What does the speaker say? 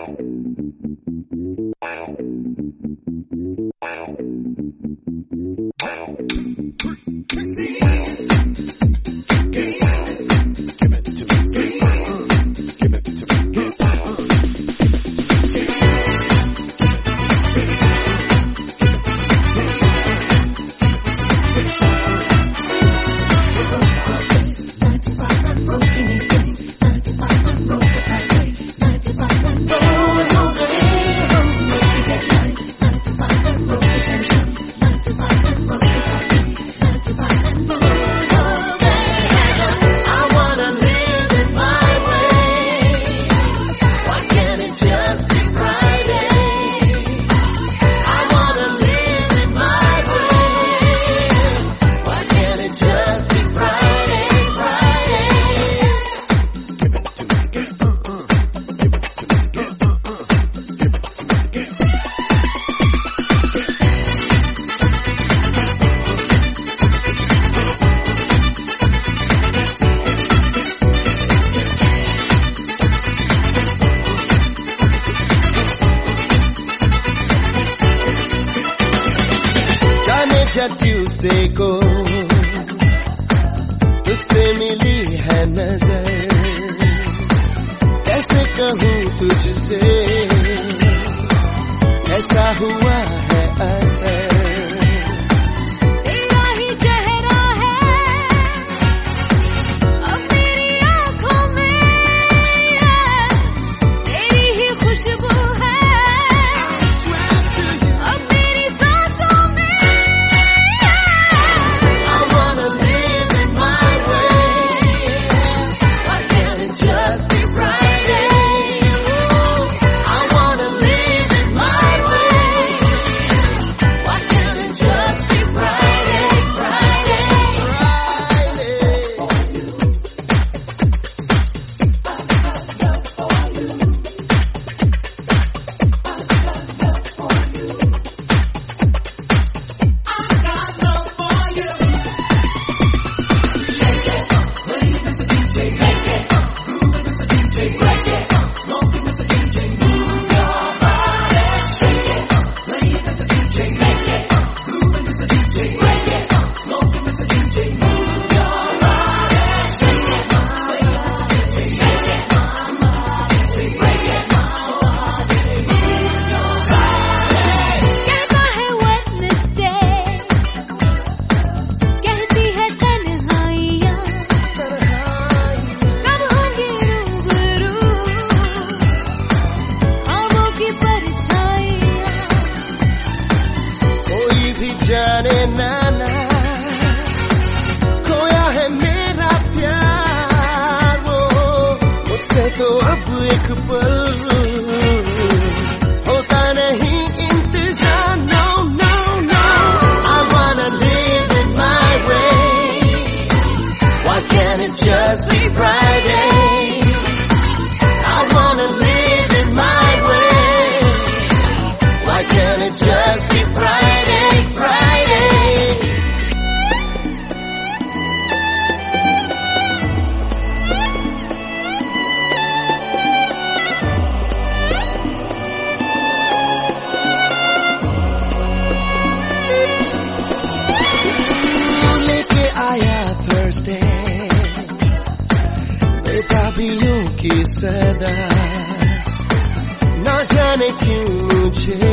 Tuesday को तुझसे मिली है नजर, कैसे कहूँ तुझसे ऐसा हुआ है असर। तेरा ही चेहरा है अब मेरी आँखों में, तेरी ही खुशबू है अब मेरी सांसों में। जाने नाना खोया है मेरा प्यार, वो मुझसे तो अब एक पल होता नहीं इंतजार। No, no, no, I wanna live it my way. Why can't it just be Friday? I wanna live it my way. Why can't it just be Friday? बेताबियों की सदा, ना जाने क्यों मुझे